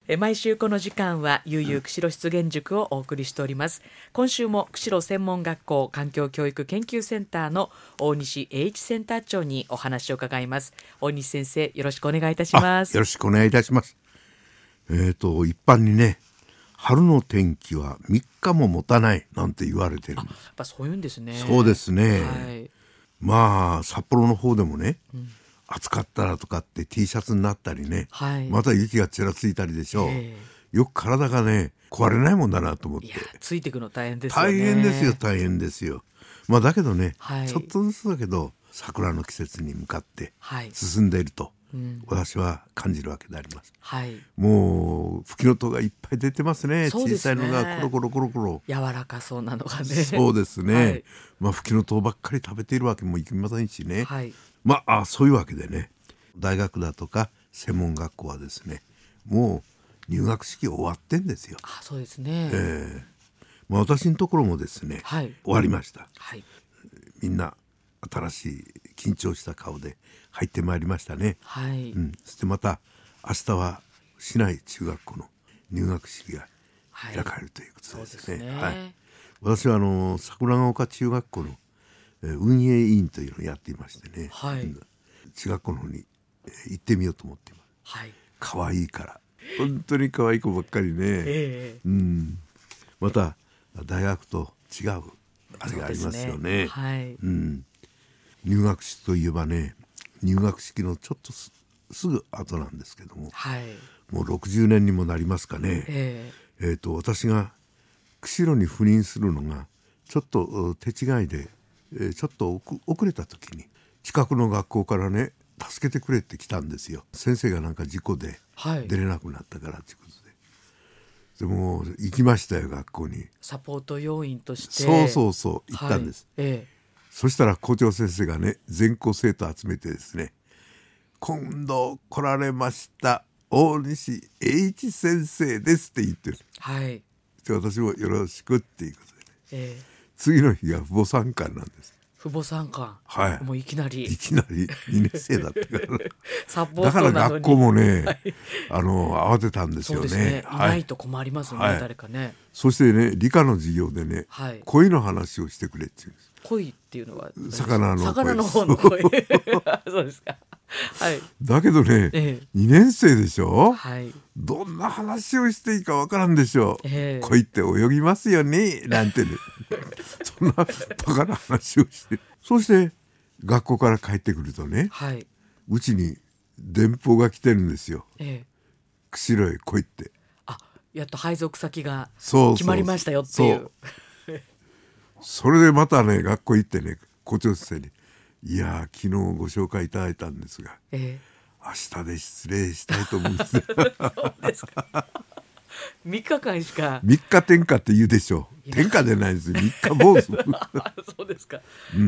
毎週この時間は悠々釧路湿原塾をお送りしております。今週も釧路専門学校環境教育研究センターの大西栄一センター長にお話を伺います。大西先生、よろしくお願いいたします。 よろしくお願いいたします。一般にね、春の天気は3日も持たないなんて言われてる。 やっぱそういうんですね。 そうですね、 はい、 まあ札幌の方でもね、暑かったらとかって T シャツになったりね、 はい、 また雪がちらついたりでしょう、よく体がね壊れないもんだなと思って。 いや、ついていくの大変ですよね。 大変ですよ、大変ですよ。まあだけどね、 はい、 ちょっとずつだけど桜の季節に向かってはい進んでいると、私は感じるわけであります。 はい、 もう吹きの塔がいっぱい出てますね。 そうですね、 小さいのがコロコロコロコロ、 柔らかそうなのがね。 そうですね、 はい、 まあ吹きの塔ばっかり食べているわけもいきませんしね、 はい、 まあそういうわけでね、大学だとか専門学校はですね、もう入学式終わってんですよ。 そうですね、 まあ、私のところもですね、 はい、 終わりました。 はい、 みんな新しい緊張した顔で入ってまいりましたね。 はい、 そしてまた明日は市内中学校の入学式が開かれるということですね。 そうですね、 はい、私は桜ヶ丘中学校の運営委員というのをやっていましてね、 はい、 中学校の方に行ってみようと思っています。 はい、 可愛いから本当に可愛い子ばっかりね、また大学と違うあれがありますよね。 はい、 入学式といえばね、入学式のちょっとすぐ後なんですけども、 はい、 もう60年にもなりますかね、私が釧路に赴任するのがちょっと手違いで、ちょっと遅れた時に近くの学校からね、助けてくれって来たんですよ。先生がなんか事故で出れなくなったからということで、でも行きましたよ、学校にサポート要員として。 そう行ったんです、そしたら校長先生がね、全校生徒集めてですね、今度来られました大西栄一先生ですって言ってる。 はい、 で私もよろしくっていうことで、 次の日が父母参観なんです。 父母参観、 はい、 もういきなり 2年生だったからサポートなのに、 だから学校もね、 はい、 慌てたんですよね。 そうですね、いないと困りますね、誰かね。 そしてね、理科の授業でね、鯉の話をしてくれって言うんです。 鯉っていうのは魚の方の鯉そうですか。はい、 だけどね、2年生でしょ、どんな話をしていいかわからんでしょう、鯉って泳ぎますよねなんてねそんなバカな話をして、そして学校から帰ってくるとね、うちに電報が来てるんですよ、釧路へ来いって。 やっと配属先が決まりましたよっていう。 それでまたね、学校行ってね、校長先生に、いや昨日ご紹介いただいたんですが、明日で失礼したいと思うんですそうですか。3日間しか。 3日天下って言うでしょう。天下じゃないです、3日坊主そうですか、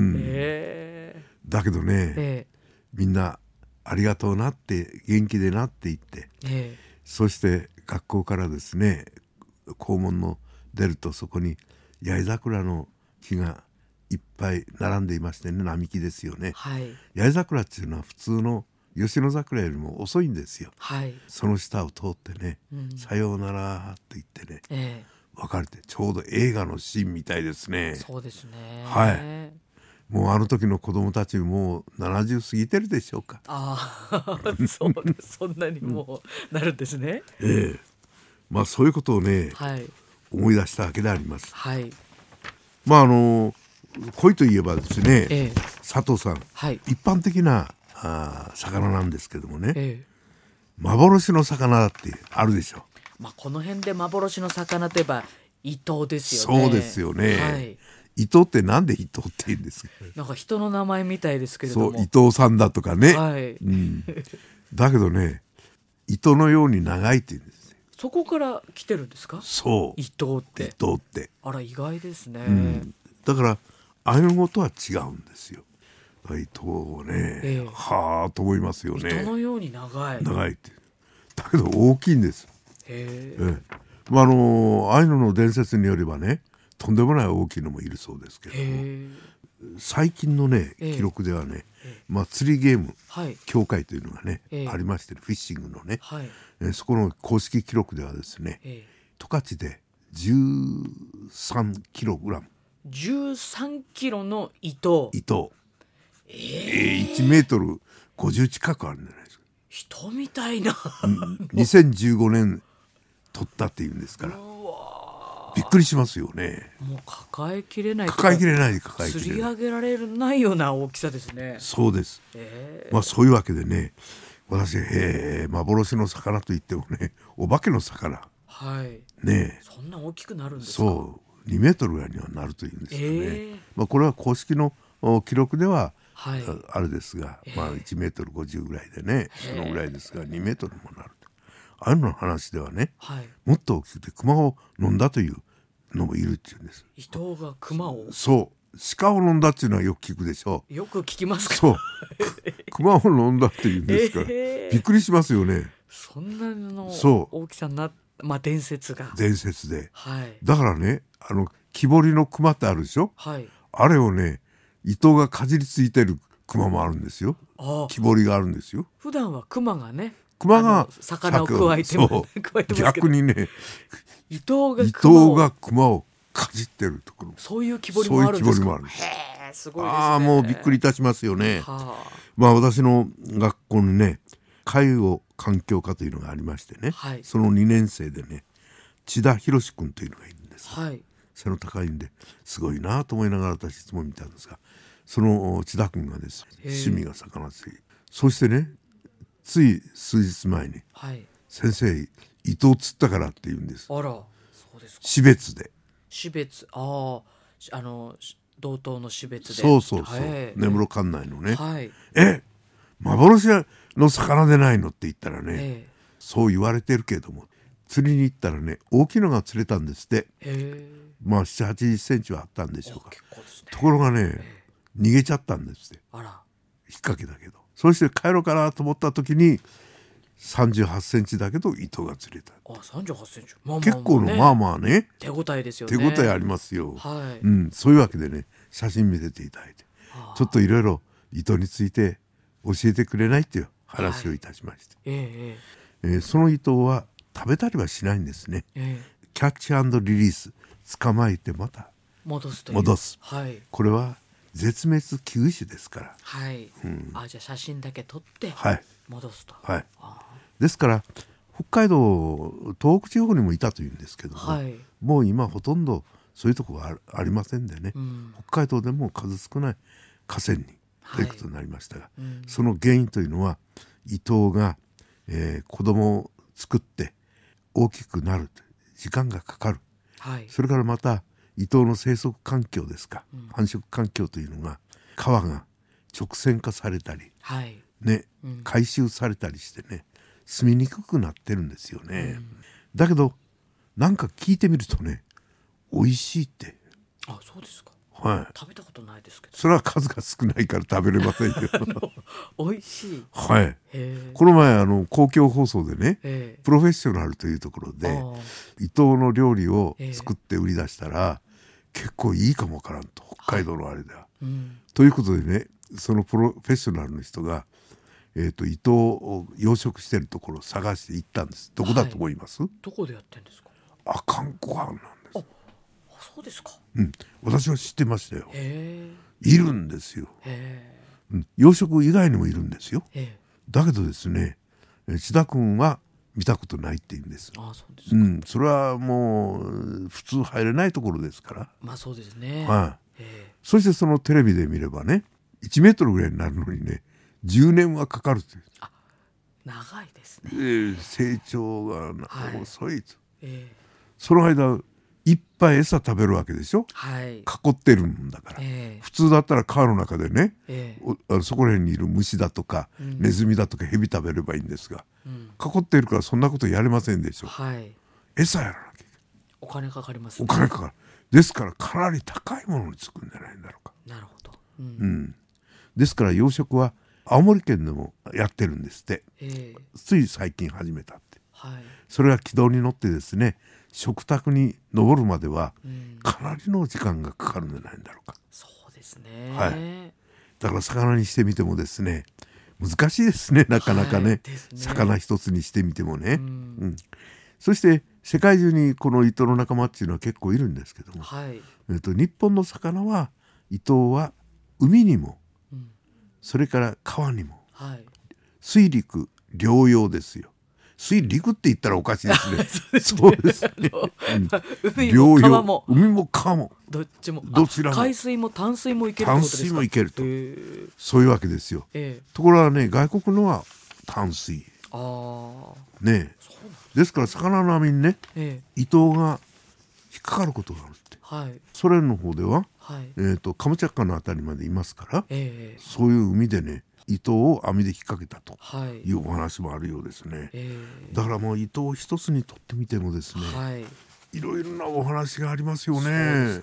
だけどね、みんなありがとうなって、元気でなって言って、そして学校からですね、校門の出るとそこに八重桜の木がいっぱい並んでいましてね、並木ですよね、八重桜っていうのは普通の吉野桜よりも遅いんですよ、その下を通ってね、さようならと言ってね、別れて、ちょうど映画のシーンみたいですね。 そうですね、 もうあの時の子供たちもう70過ぎてるでしょうか。 そうそんなにもうなるんですね。 まあそういうことをね、思い出したわけであります。まあ鯉といえばですね、佐藤さん、一般的な魚なんですけどもね、幻の魚だってあるでしょ。 この辺で幻の魚といえばイトウですよね。 そうですよね、伊藤ってなんで伊藤って言うんですか。 なんか人の名前みたいですけれども、 そう、伊藤さんだとかね、だけどね、糸のように長いって言うんです。 そこから来てるんですか。 そう、 伊藤って。 伊藤って、 あら、意外ですね、 だからアイヌ語とは違うんですよ。伊藤をね、はあと思いますよね。 糸のように長いってだけど大きいんです。アイヌの伝説によればね、とんでもない大きいのもいるそうですけども、 最近のね記録ではね、釣りゲーム協会というのがね、ありまして、フィッシングのね、そこの公式記録ではですね、十勝で13キログラム、 13キロの糸、 1メートル50近くあるんじゃないですか。 人みたいな 2015年取ったっていうんですから、びっくりしますよね。 もう抱えきれない、 釣り上げられないような大きさですね。 そうです。そういうわけでね、私幻の魚といってもね、お化けの魚、ね、 そんな大きくなるんですか。 そう2メートルぐらいにはなるというんですよね。これは公式の記録ではあれですが、1メートル50ぐらいでね、そのぐらいですが2メートルもなる。あるの話ではね、もっと大きくて熊を飲んだというのもいるっていうんです。 人が熊を、 そう鹿を飲んだっていうのはよく聞くでしょ。 よく聞きますか。 そう熊を飲んだっていうんですから、びっくりしますよね。 そんなの大きさになっ伝説で、だからね、木彫りの熊ってあるでしょ、あれをね糸がかじりついてる熊もあるんですよ。木彫りがあるんですよ。 普段は熊が魚をくわえてますけど、 逆にね糸が熊をかじってるところ、 そういう木彫りもあるんですか。 へー、すごいですね。もうびっくりいたしますよね。私の学校にね、介護環境科というのがありましてね、その2年生でね、千田博君というのがいるんです。背の高いんですごいなと思いながら私いつも見たんですが、その千田君がです、趣味が魚釣り。そしてね、つい数日前に、先生糸を釣ったからって言うんです。 そうですか。 標別で。 道東の標別で。 そう根室管内のね、幻の魚でないのって言ったらね、そう言われてるけれども、釣りに行ったらね、大きいのが釣れたんですって。7、80センチはあったんでしょうか。ところがね、逃げちゃったんですって。引っ掛けだけど。そして帰ろうかなと思った時に38センチだけど糸が釣れた。 38センチ、 結構のね、 手応えですよね。 手応えありますよ。そういうわけでね、写真見せていただいて、ちょっといろいろ糸について教えてくれないっていう話をいたしまして、その糸は食べたりはしないんですね。キャッチ&リリース、捕まえてまた戻す、これは絶滅危惧種ですから。じゃあ写真だけ撮って戻すと。ですから北海道、東北地方にもいたというんですけども、もう今ほとんどそういうところがありませんでね、北海道でも数少ない河川にということになりましたが、その原因というのは糸が、子供を作って大きくなる時間がかかる、それからまた糸の生息環境ですか、繁殖環境というのが川が直線化されたり、回収されたりしてね、住みにくくなってるんですよね。だけどなんか聞いてみるとね、美味しいって。 そうですか。食べたことないですけど。 それは数が少ないから食べれませんよ美味しい。 この前公共放送でね、プロフェッショナルというところで伊東の料理を作って売り出したら、結構いいかもわからんと、北海道のあれでは、ということでね、そのプロフェッショナルの人が伊東を養殖してるところを探して行ったんです。どこだと思います？ どこでやってんですか？ 阿寒湖湾なんです。 そうですか。 私は知ってましたよ。いるんですよ。養殖以外にもいるんですよ。だけどですね、千田君は見たことないって言うんです。それはもう普通入れないところですから。 そうですね。 そしてそのテレビで見ればね、1メートルぐらいになるのにね、10年はかかるという。 長いですね。 成長が遅いと。その間いっぱい餌食べるわけでしょ、囲ってるんだから、普通だったら川の中でね、そこら辺にいる虫だとか、ネズミだとかヘビ食べればいいんですが、囲っているからそんなことやれませんでしょ。餌やらなきゃいけない。 お金かかりますね。 お金かかる。ですからかなり高いものにつくんじゃないんだろうか。 なるほど。 ですから養殖は青森県でもやってるんですって、つい最近始めたって、それが軌道に乗ってですね、食卓に上るまではかなりの時間がかかるんじゃないんだろうか。 そうでですね。 はい。だから魚にしてみてもですね、難しいですね、なかなかね。魚一つにしてみてもね。そして世界中にこの糸の仲間っていうのは結構いるんですけども、日本の魚は糸は海にも、それから川にも、水陸両用ですよ。水陸って言ったらおかしいですね。そうですね。 海も川も海も川もどっちも、 どちらも海水も淡水もいけるってことですか。 淡水もいけると、そういうわけですよ。ところがね、外国のは淡水ね。ですから魚の網にね、糸が引っかかることがあるって、ソ連の方では、カムチャッカのあたりまでいますから、そういう海でね、糸を網で引っ掛けたというお話もあるようですね。だからもう糸を一つに取ってみてもですね、いろいろなお話がありますよね。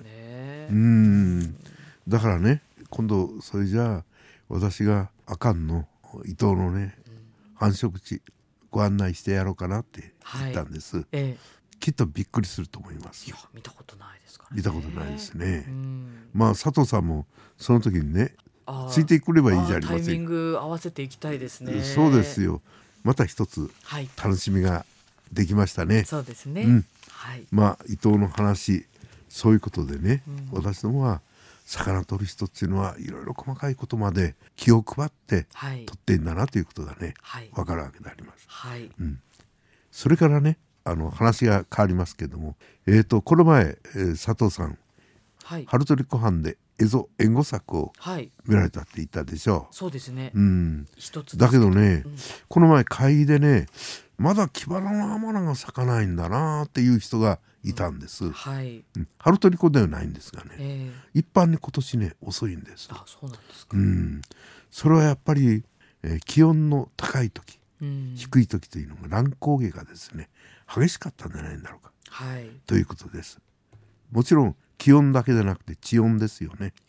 だからね、今度それじゃあ私が阿寒の糸のね、繁殖地ご案内してやろうかなって言ったんです。きっとびっくりすると思います。 いや、見たことないですからね。 見たことないですね。まあ佐藤さんもその時にね、ついてくればいいじゃありませんか。 タイミング合わせていきたいですね。 そうですよ。また一つ楽しみができましたね。 そうですね。 まあ伊藤の話、そういうことでね、私どもは魚取る人っていうのはいろいろ細かいことまで気を配って取ってんだなということがね、分かるわけであります。それからね、話が変わりますけれども、この前、佐藤さん、春取湖畔で援護作を見られたって言ったでしょう。 そうですね。一つだけどね、この前会議でね、まだキバラのアマナが咲かないんだなっていう人がいたんです。春取湖ではないんですがね、一般に今年ね遅いんです。 そうなんですか。 それはやっぱり、気温の高い時、低い時というのが乱高下がですね激しかったんじゃないんだろうか、ということです。もちろん気温だけじゃなくて地温ですよね。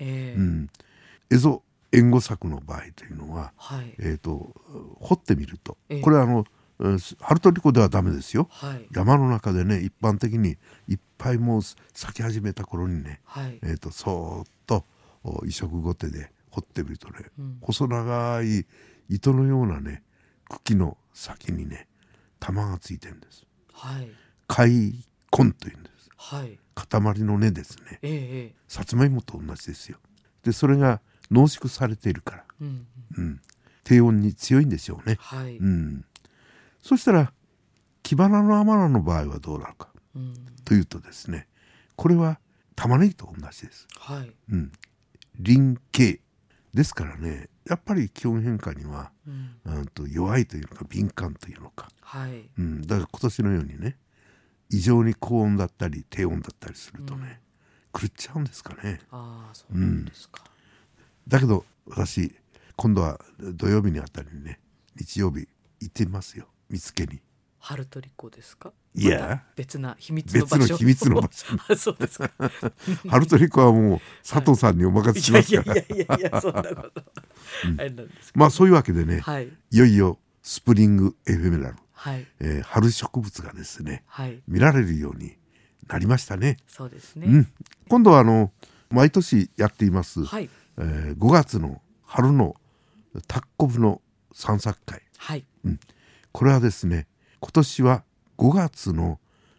援護作の場合というのは、掘ってみると、これは春取湖ではダメですよ。山の中でね、一般的にいっぱいもう咲き始めた頃にね、そーっと移植ごてで掘ってみるとね、細長い糸のようなね茎の先にね玉がついてるんです。開根というんです。塊の根ですね。さつまいもと同じですよ。でそれが濃縮されているから、低温に強いんでしょうね。そしたらキバナのアマナの場合はどうなるか、というとですね、これは玉ねぎと同じです。輪形ですからね、やっぱり気温変化には、弱いというのか敏感というのか、だから今年のようにね、異常に高温だったり低温だったりするとね、狂っちゃうんですかね。 そうなんですか。 だけど私今度は土曜日にあたりにね、日曜日行ってみますよ、見つけに。 春取湖ですか。 いや、 別の秘密の場所。そうですか。 春取湖はもう佐藤さんにお任せしますから。 いやそんなこと。 まあそういうわけでね、いよいよスプリングエフェメラル、春植物がですね、見られるようになりましたね。 そうですね。 今度は毎年やっています、5月の春のタッコブの散策会、これはですね、今年は5月の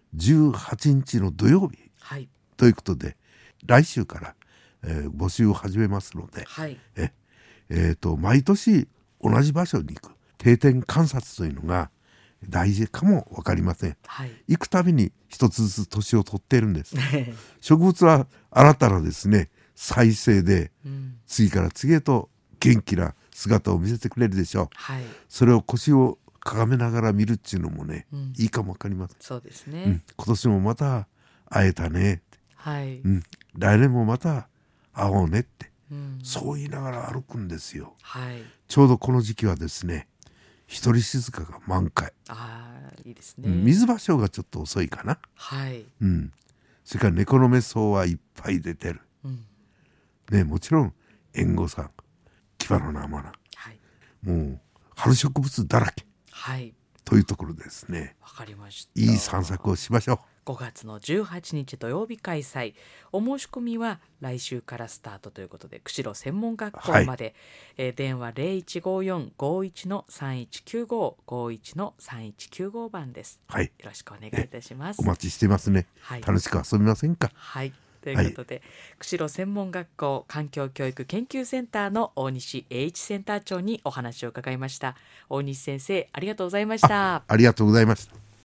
18日の土曜日、ということで来週から、募集を始めますので、毎年同じ場所に行く定点観察というのが大事かも分かりません。行くたびに一つずつ年を取っているんです。植物は新たなですね再生で、次から次へと元気な姿を見せてくれるでしょう。それを腰をかがめながら見るっていうのもね、いいかも分かりません。 そうですね。 今年もまた会えたね、来年もまた会おうねって、そう言いながら歩くんですよ。ちょうどこの時期はですね、一人静かが満開。 いいですね。 水芭蕉がちょっと遅いかな。それから猫の目草はいっぱい出てる、もちろん援護さん、キバナのアマナ、もう春植物だらけ、というところですね。 わかりました。 いい散策をしましょう。 5月の18日土曜日開催。お申し込みは来週からスタートということで、釧路専門学校まで、電話0154-51-3195 51-3195番です。 はい、 よろしくお願いいたします。 お待ちしてますね。楽しく遊びませんか。 ということで、釧路専門学校環境教育研究センターの大西栄一センター長にお話を伺いました。大西先生、ありがとうございました。 ありがとうございました。